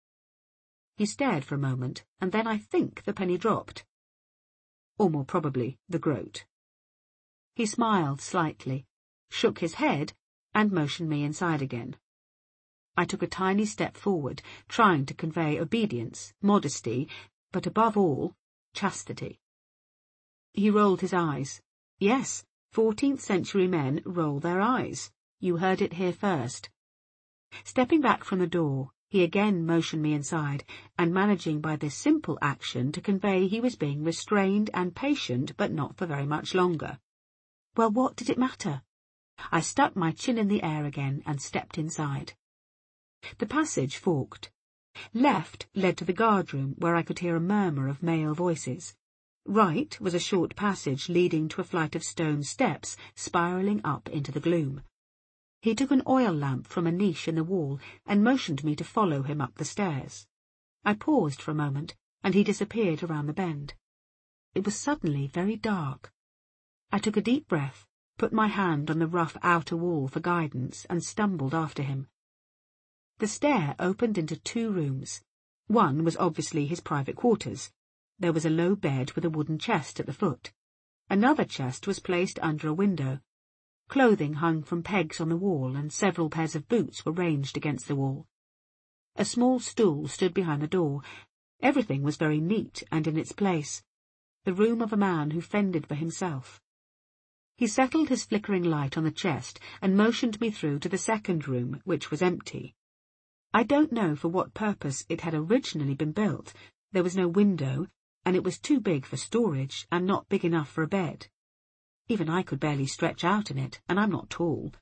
He stared for a moment, and then I think the penny dropped. Or more probably, the groat. He smiled slightly, shook his head, and motioned me inside again. I took a tiny step forward, trying to convey obedience, modesty, but above all, chastity. He rolled his eyes. Yes, fourteenth century men roll their eyes. You heard it here first. Stepping back from the door, he again motioned me inside, and managing by this simple action to convey he was being restrained and patient, but not for very much longer. Well, what did it matter? I stuck my chin in the air again and stepped inside. The passage forked. Left led to the guardroom, where I could hear a murmur of male voices. Right was a short passage leading to a flight of stone steps spiralling up into the gloom. He took an oil lamp from a niche in the wall and motioned me to follow him up the stairs. I paused for a moment, and he disappeared around the bend. It was suddenly very dark. I took a deep breath, put my hand on the rough outer wall for guidance, and stumbled after him. The stair opened into two rooms. One was obviously his private quarters. There was a low bed with a wooden chest at the foot. Another chest was placed under a window. Clothing hung from pegs on the wall, and several pairs of boots were ranged against the wall. A small stool stood behind the door. Everything was very neat and in its place. The room of a man who fended for himself. He settled his flickering light on the chest and motioned me through to the second room, which was empty. I don't know for what purpose it had originally been built. There was no window, and it was too big for storage and not big enough for a bed. Even I could barely stretch out in it, and I'm not tall.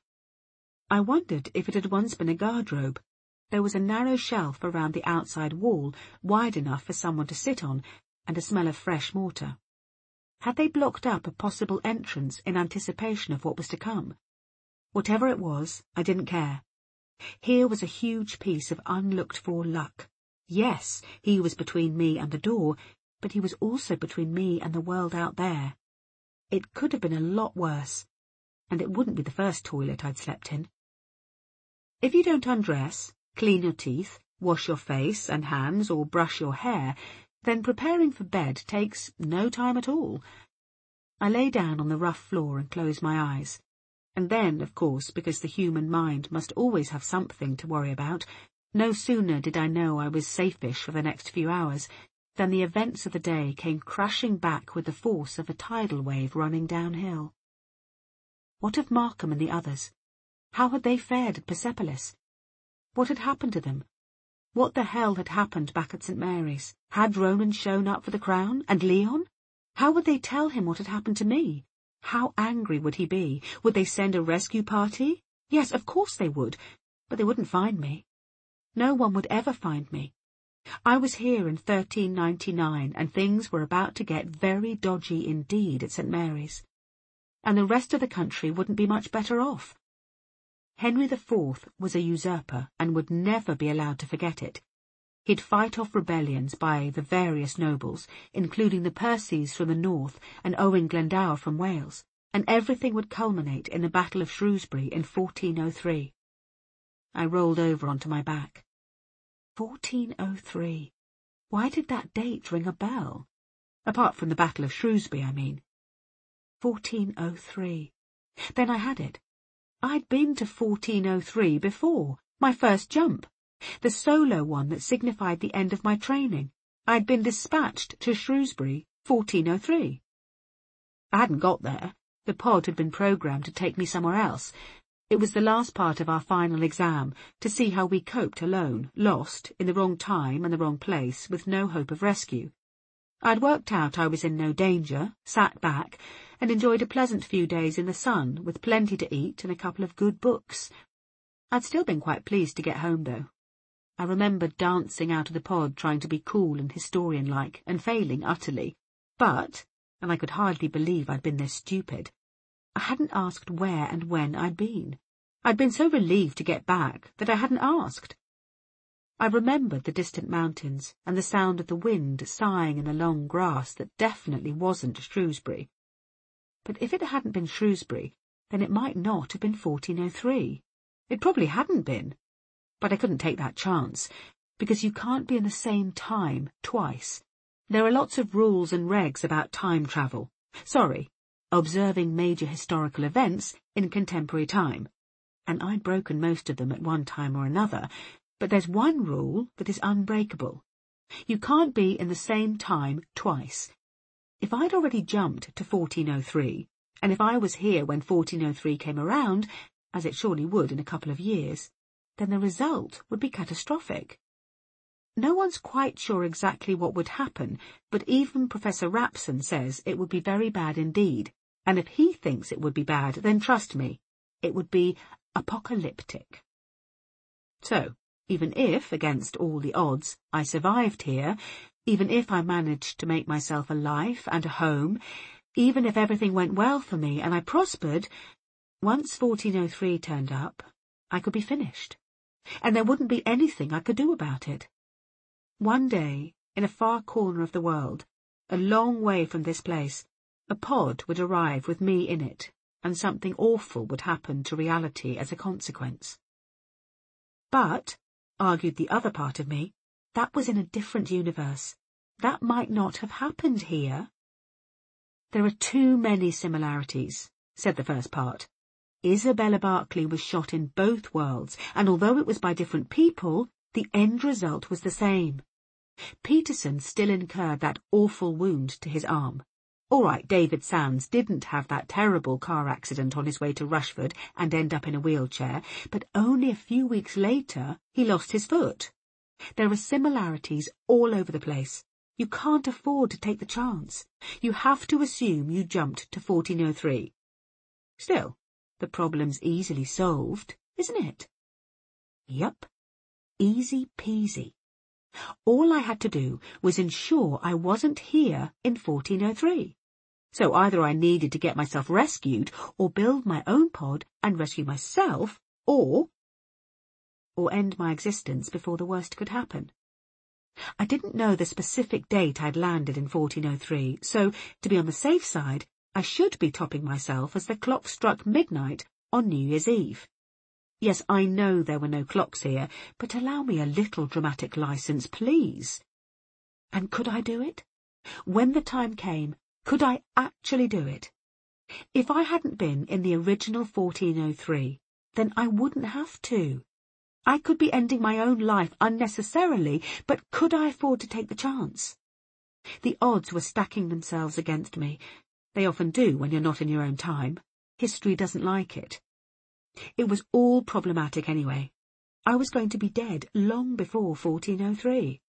I wondered if it had once been a guardrobe. There was a narrow shelf around the outside wall, wide enough for someone to sit on, and a smell of fresh mortar. Had they blocked up a possible entrance in anticipation of what was to come? Whatever it was, I didn't care. Here was a huge piece of unlooked-for luck. Yes, he was between me and the door, but he was also between me and the world out there. It could have been a lot worse, and it wouldn't be the first toilet I'd slept in. If you don't undress, clean your teeth, wash your face and hands, or brush your hair, then preparing for bed takes no time at all. I lay down on the rough floor and closed my eyes. And then, of course, because the human mind must always have something to worry about, no sooner did I know I was safe-ish for the next few hours than the events of the day came crashing back with the force of a tidal wave running downhill. What of Markham and the others? How had they fared at Persepolis? What had happened to them? What the hell had happened back at Saint Mary's? Had Ronan shown up for the crown? And Leon? How would they tell him what had happened to me? How angry would he be? Would they send a rescue party? Yes, of course they would, but they wouldn't find me. No one would ever find me. I was here in thirteen ninety-nine, and things were about to get very dodgy indeed at Saint Mary's. And the rest of the country wouldn't be much better off. Henry the Fourth was a usurper and would never be allowed to forget it. He'd fight off rebellions by the various nobles, including the Percys from the north and Owen Glendower from Wales, and everything would culminate in the Battle of Shrewsbury in fourteen oh three. I rolled over onto my back. fourteen oh three. Why did that date ring a bell? Apart from the Battle of Shrewsbury, I mean. fourteen oh three. Then I had it. I'd been to fourteen oh three before, my first jump. The solo one that signified the end of my training. I'd been dispatched to Shrewsbury, fourteen oh three. I hadn't got there. The pod had been programmed to take me somewhere else. It was the last part of our final exam, to see how we coped alone, lost, in the wrong time and the wrong place, with no hope of rescue. I'd worked out I was in no danger, sat back, and enjoyed a pleasant few days in the sun, with plenty to eat and a couple of good books. I'd still been quite pleased to get home, though. I remembered dancing out of the pod trying to be cool and historian-like, and failing utterly. But, and I could hardly believe I'd been this stupid, I hadn't asked where and when I'd been. I'd been so relieved to get back that I hadn't asked. I remembered the distant mountains and the sound of the wind sighing in the long grass that definitely wasn't Shrewsbury. But if it hadn't been Shrewsbury, then it might not have been fourteen oh three. It probably hadn't been. But I couldn't take that chance, because you can't be in the same time twice. There are lots of rules and regs about time travel. Sorry, observing major historical events in contemporary time. And I'd broken most of them at one time or another, but there's one rule that is unbreakable. You can't be in the same time twice. If I'd already jumped to fourteen oh three, and if I was here when fourteen oh three came around, as it surely would in a couple of years, then the result would be catastrophic. No one's quite sure exactly what would happen, but even Professor Rapson says it would be very bad indeed, and if he thinks it would be bad, then trust me, it would be apocalyptic. So, even if, against all the odds, I survived here, even if I managed to make myself a life and a home, even if everything went well for me and I prospered, Once fourteen oh three turned up, I could be finished, and there wouldn't be anything I could do about it. One day, in a far corner of the world, a long way from this place, a pod would arrive with me in it, and something awful would happen to reality as a consequence. But, argued the other part of me, that was in a different universe. That might not have happened here. There are too many similarities, said the first part. Isabella Berkeley was shot in both worlds, and although it was by different people, the end result was the same. Peterson still incurred that awful wound to his arm. All right, David Sands didn't have that terrible car accident on his way to Rushford and end up in a wheelchair, but only a few weeks later he lost his foot. There are similarities all over the place. You can't afford to take the chance. You have to assume you jumped to fourteen oh three. Still, the problem's easily solved, isn't it? Yup. Easy peasy. All I had to do was ensure I wasn't here in fourteen oh three. So either I needed to get myself rescued, or build my own pod and rescue myself, or... or end my existence before the worst could happen. I didn't know the specific date I'd landed in fourteen oh three, so, to be on the safe side, I should be topping myself as the clock struck midnight on New Year's Eve. Yes, I know there were no clocks here, but allow me a little dramatic license, please. And could I do it? When the time came, could I actually do it? If I hadn't been in the original fourteen oh three, then I wouldn't have to. I could be ending my own life unnecessarily, but could I afford to take the chance? The odds were stacking themselves against me. They often do when you're not in your own time. History doesn't like it. It was all problematic anyway. I was going to be dead long before fourteen oh three.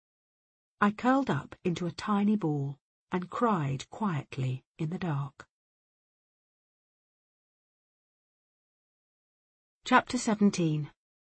I curled up into a tiny ball and cried quietly in the dark. Chapter seventeen.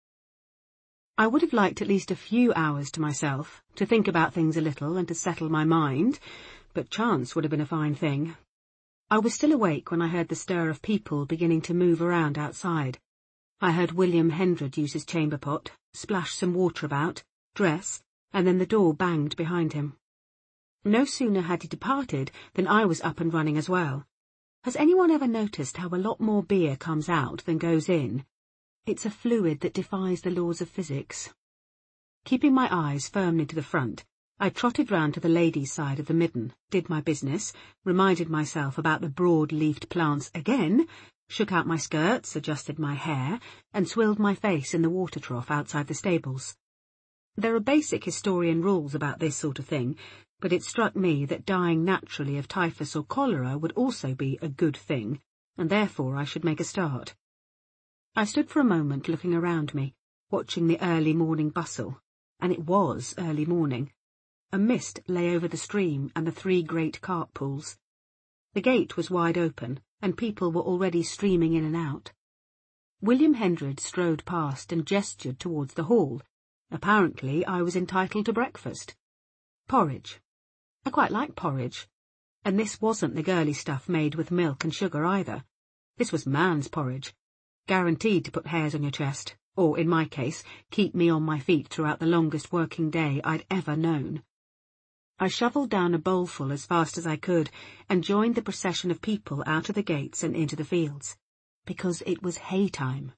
I would have liked at least a few hours to myself, to think about things a little and to settle my mind, but chance would have been a fine thing. I was still awake when I heard the stir of people beginning to move around outside. I heard William Hendred use his chamber pot, splash some water about, dress, and then the door banged behind him. No sooner had he departed than I was up and running as well. Has anyone ever noticed how a lot more beer comes out than goes in? It's a fluid that defies the laws of physics. Keeping my eyes firmly to the front, I trotted round to the ladies' side of the midden, did my business, reminded myself about the broad-leafed plants again, shook out my skirts, adjusted my hair, and swilled my face in the water trough outside the stables. There are basic historian rules about this sort of thing, but it struck me that dying naturally of typhus or cholera would also be a good thing, and therefore I should make a start. I stood for a moment looking around me, watching the early morning bustle, and it was early morning. A mist lay over the stream and the three great cart pools. The gate was wide open, and people were already streaming in and out. William Hendred strode past and gestured towards the hall. Apparently I was entitled to breakfast. Porridge. I quite like porridge. And this wasn't the girly stuff made with milk and sugar either. This was man's porridge, guaranteed to put hairs on your chest, or, in my case, keep me on my feet throughout the longest working day I'd ever known. I shovelled down a bowlful as fast as I could and joined the procession of people out of the gates and into the fields, because it was hay time.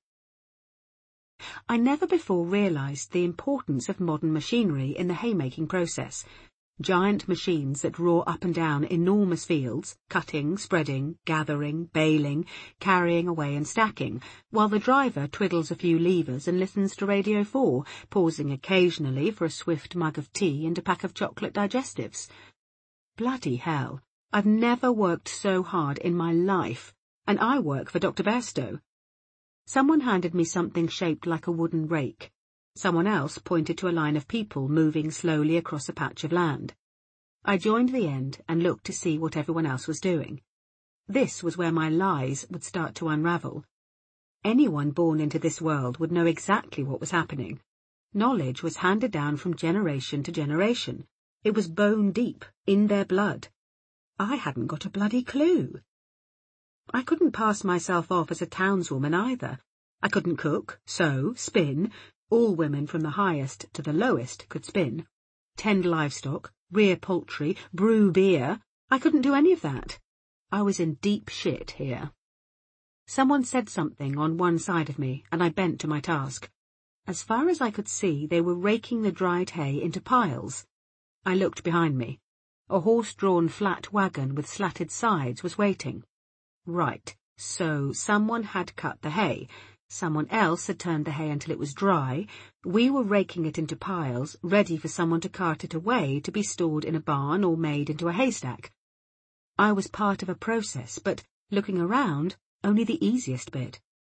I never before realised the importance of modern machinery in the haymaking process. Giant machines that roar up and down enormous fields, cutting, spreading, gathering, baling, carrying away and stacking, while the driver twiddles a few levers and listens to Radio four, pausing occasionally for a swift mug of tea and a pack of chocolate digestives. Bloody hell, I've never worked so hard in my life, and I work for Doctor Bairstow. Someone handed me something shaped like a wooden rake. Someone else pointed to a line of people moving slowly across a patch of land. I joined the end and looked to see what everyone else was doing. This was where my lies would start to unravel. Anyone born into this world would know exactly what was happening. Knowledge was handed down from generation to generation. It was bone deep, in their blood. I hadn't got a bloody clue. I couldn't pass myself off as a townswoman either. I couldn't cook, sew, spin. All women from the highest to the lowest could spin. Tend livestock, rear poultry, brew beer. I couldn't do any of that. I was in deep shit here. Someone said something on one side of me, and I bent to my task. As far as I could see, they were raking the dried hay into piles. I looked behind me. A horse-drawn flat wagon with slatted sides was waiting. Right, so someone had cut the hay. Someone else had turned the hay until it was dry. We were raking it into piles, ready for someone to cart it away to be stored in a barn or made into a haystack. I was part of a process, but, looking around, only the easiest bit.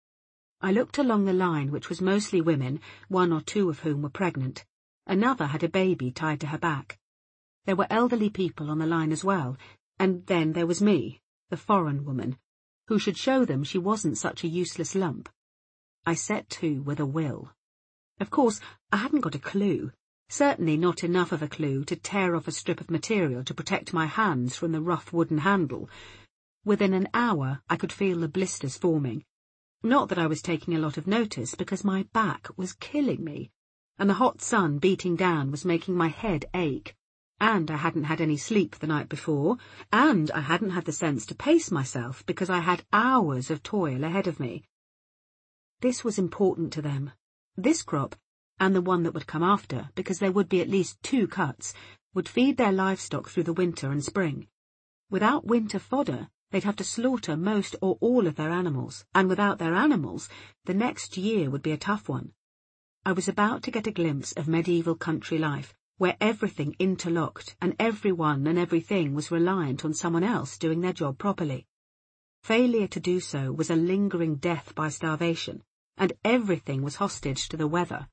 I looked along the line, which was mostly women, one or two of whom were pregnant. Another had a baby tied to her back. There were elderly people on the line as well, and then there was me, the foreign woman, who should show them she wasn't such a useless lump. I set to with a will. Of course, I hadn't got a clue, certainly not enough of a clue to tear off a strip of material to protect my hands from the rough wooden handle. Within an hour I could feel the blisters forming. Not that I was taking a lot of notice, because my back was killing me, and the hot sun beating down was making my head ache, and I hadn't had any sleep the night before, and I hadn't had the sense to pace myself because I had hours of toil ahead of me. This was important to them. This crop, and the one that would come after, because there would be at least two cuts, would feed their livestock through the winter and spring. Without winter fodder, they'd have to slaughter most or all of their animals, and without their animals, the next year would be a tough one. I was about to get a glimpse of medieval country life, where everything interlocked, and everyone and everything was reliant on someone else doing their job properly. Failure to do so was a lingering death by starvation, and everything was hostage to the weather.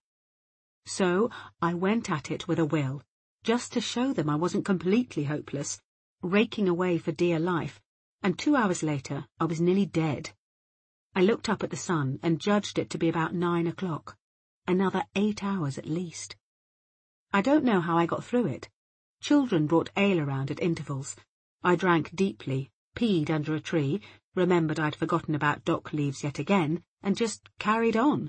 So I went at it with a will, just to show them I wasn't completely hopeless, raking away for dear life, and two hours later I was nearly dead. I looked up at the sun and judged it to be about nine o'clock. Another eight hours at least. I don't know how I got through it. Children brought ale around at intervals. I drank deeply, peed under a tree, remembered I'd forgotten about dock leaves yet again, and just carried on.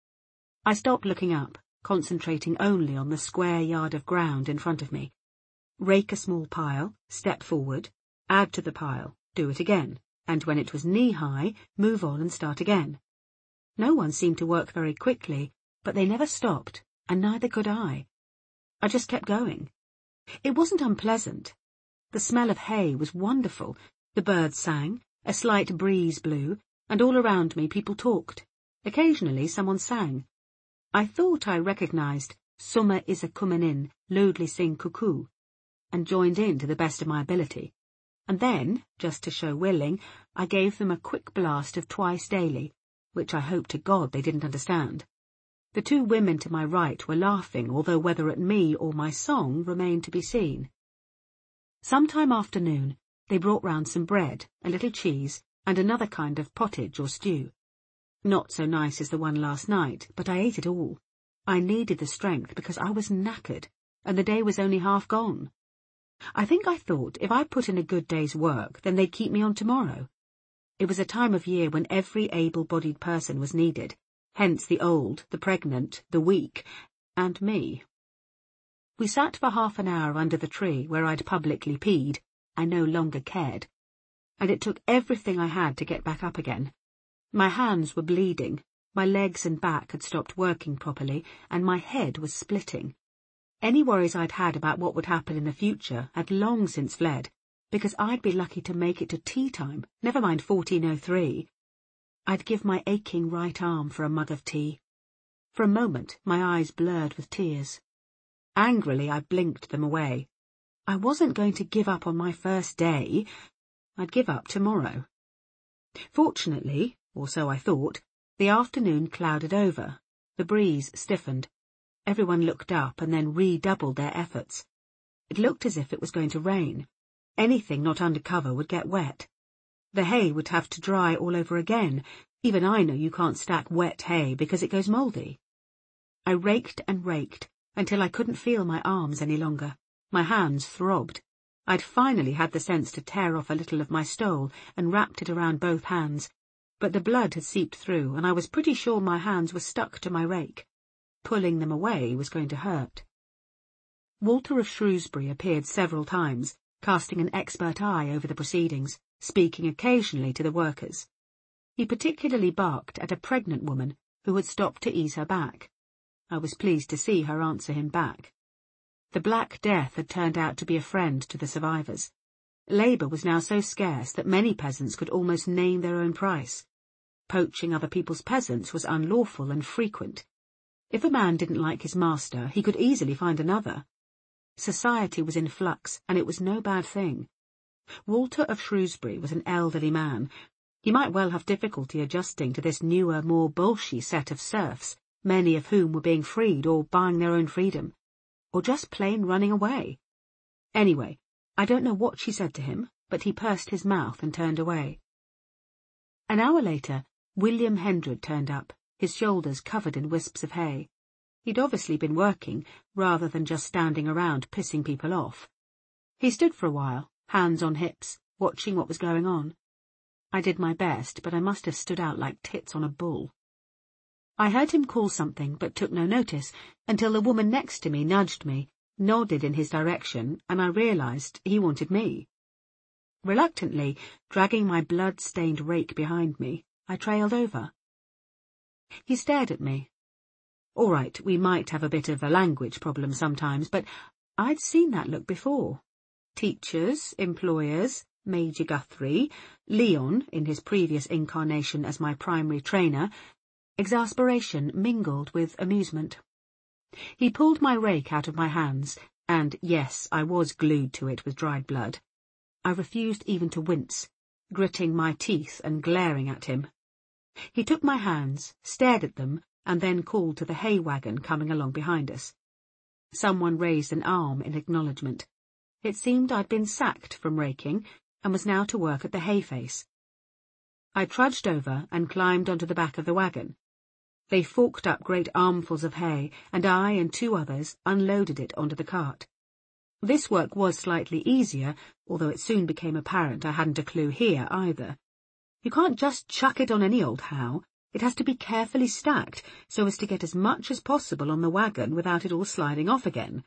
I stopped looking up, concentrating only on the square yard of ground in front of me. Rake a small pile, step forward, add to the pile, do it again, and when it was knee-high, move on and start again. No one seemed to work very quickly, but they never stopped, and neither could I. I just kept going. It wasn't unpleasant. The smell of hay was wonderful. The birds sang, a slight breeze blew, and all around me people talked. Occasionally someone sang. I thought I recognized Summer is a comin' in, loudly sing cuckoo, and joined in to the best of my ability. And then, just to show willing, I gave them a quick blast of Twice Daily, which I hope to God they didn't understand. The two women to my right were laughing, although whether at me or my song remained to be seen. Sometime after noon, they brought round some bread, a little cheese, and another kind of pottage or stew. Not so nice as the one last night, but I ate it all. I needed the strength because I was knackered, and the day was only half gone. I think I thought if I put in a good day's work, then they'd keep me on tomorrow. It was a time of year when every able-bodied person was needed, hence the old, the pregnant, the weak, and me. We sat for half an hour under the tree where I'd publicly peed. I no longer cared. And it took everything I had to get back up again. My hands were bleeding, my legs and back had stopped working properly, and my head was splitting. Any worries I'd had about what would happen in the future had long since fled, because I'd be lucky to make it to tea time, never mind fourteen oh three. I'd give my aching right arm for a mug of tea. For a moment my eyes blurred with tears. Angrily I blinked them away. I wasn't going to give up on my first day. I'd give up tomorrow. Fortunately, or so I thought, the afternoon clouded over. The breeze stiffened. Everyone looked up and then redoubled their efforts. It looked as if it was going to rain. Anything not under cover would get wet. The hay would have to dry all over again. Even I know you can't stack wet hay because it goes mouldy. I raked and raked until I couldn't feel my arms any longer. My hands throbbed. I'd finally had the sense to tear off a little of my stole and wrapped it around both hands, but the blood had seeped through and I was pretty sure my hands were stuck to my rake. Pulling them away was going to hurt. Walter of Shrewsbury appeared several times, casting an expert eye over the proceedings, speaking occasionally to the workers. He particularly barked at a pregnant woman who had stopped to ease her back. I was pleased to see her answer him back. The Black Death had turned out to be a friend to the survivors. Labour was now so scarce that many peasants could almost name their own price. Poaching other people's peasants was unlawful and frequent. If a man didn't like his master, he could easily find another. Society was in flux, and it was no bad thing. Walter of Shrewsbury was an elderly man. He might well have difficulty adjusting to this newer, more bolshy set of serfs, many of whom were being freed or buying their own freedom, or just plain running away. Anyway, I don't know what she said to him, but he pursed his mouth and turned away. An hour later, William Hendred turned up, his shoulders covered in wisps of hay. He'd obviously been working, rather than just standing around pissing people off. He stood for a while, hands on hips, watching what was going on. I did my best, but I must have stood out like tits on a bull. I heard him call something, but took no notice, until the woman next to me nudged me, nodded in his direction, and I realized he wanted me. Reluctantly, dragging my blood-stained rake behind me, I trailed over. He stared at me. All right, we might have a bit of a language problem sometimes, but I'd seen that look before. Teachers, employers, Major Guthrie, Leon, in his previous incarnation as my primary trainer, exasperation mingled with amusement. He pulled my rake out of my hands, and yes, I was glued to it with dried blood. I refused even to wince, gritting my teeth and glaring at him. He took my hands, stared at them, and then called to the hay wagon coming along behind us. Someone raised an arm in acknowledgement. It seemed I'd been sacked from raking, and was now to work at the hay face. I trudged over and climbed onto the back of the wagon. They forked up great armfuls of hay, and I and two others unloaded it onto the cart. This work was slightly easier, although it soon became apparent I hadn't a clue here either. You can't just chuck it on any old how. It has to be carefully stacked, so as to get as much as possible on the wagon without it all sliding off again.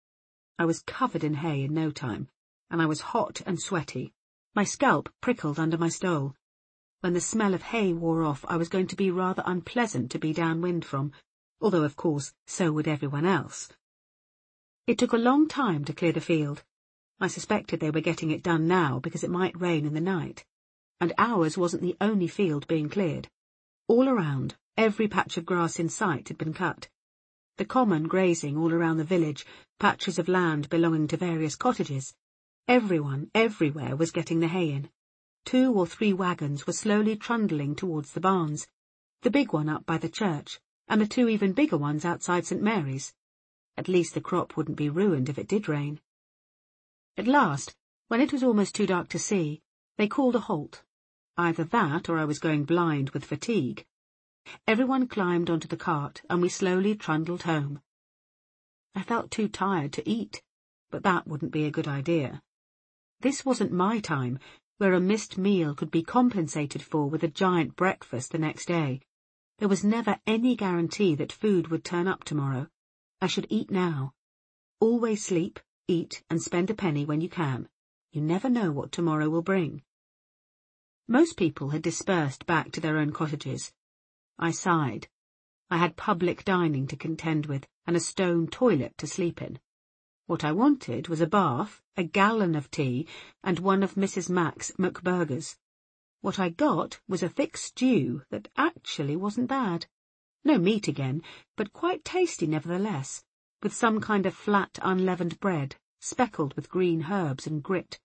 I was covered in hay in no time, and I was hot and sweaty. My scalp prickled under my stole. When the smell of hay wore off, I was going to be rather unpleasant to be downwind from, although, of course, so would everyone else. It took a long time to clear the field. I suspected they were getting it done now because it might rain in the night. And ours wasn't the only field being cleared. All around, every patch of grass in sight had been cut. The common grazing all around the village, patches of land belonging to various cottages. Everyone, everywhere, was getting the hay in. Two or three wagons were slowly trundling towards the barns, the big one up by the church, and the two even bigger ones outside St Mary's. At least the crop wouldn't be ruined if it did rain. At last, when it was almost too dark to see, they called a halt. Either that or I was going blind with fatigue. Everyone climbed onto the cart, and we slowly trundled home. I felt too tired to eat, but that wouldn't be a good idea. This wasn't my time, where a missed meal could be compensated for with a giant breakfast the next day. There was never any guarantee that food would turn up tomorrow. I should eat now. Always sleep, eat, and spend a penny when you can. You never know what tomorrow will bring. Most people had dispersed back to their own cottages. I sighed. I had public dining to contend with, and a stone toilet to sleep in. What I wanted was a bath, a gallon of tea, and one of Missus Mack's McBurgers. What I got was a thick stew that actually wasn't bad. No meat again, but quite tasty nevertheless, with some kind of flat unleavened bread, speckled with green herbs and grit.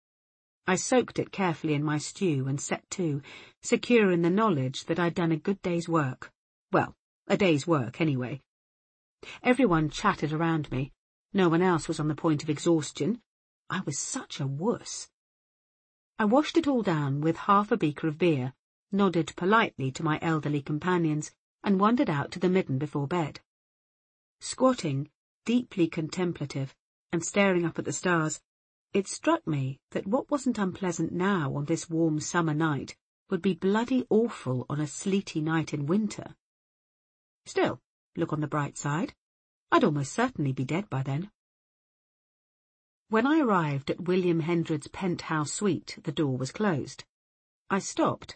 I soaked it carefully in my stew and set to, secure in the knowledge that I'd done a good day's work. Well, a day's work, anyway. Everyone chatted around me. No one else was on the point of exhaustion. I was such a wuss. I washed it all down with half a beaker of beer, nodded politely to my elderly companions, and wandered out to the midden before bed. Squatting, deeply contemplative, and staring up at the stars, It struck me that what wasn't unpleasant now on this warm summer night would be bloody awful on a sleety night in winter. Still, look on the bright side. I'd almost certainly be dead by then. When I arrived at William Hendred's penthouse suite, the door was closed. I stopped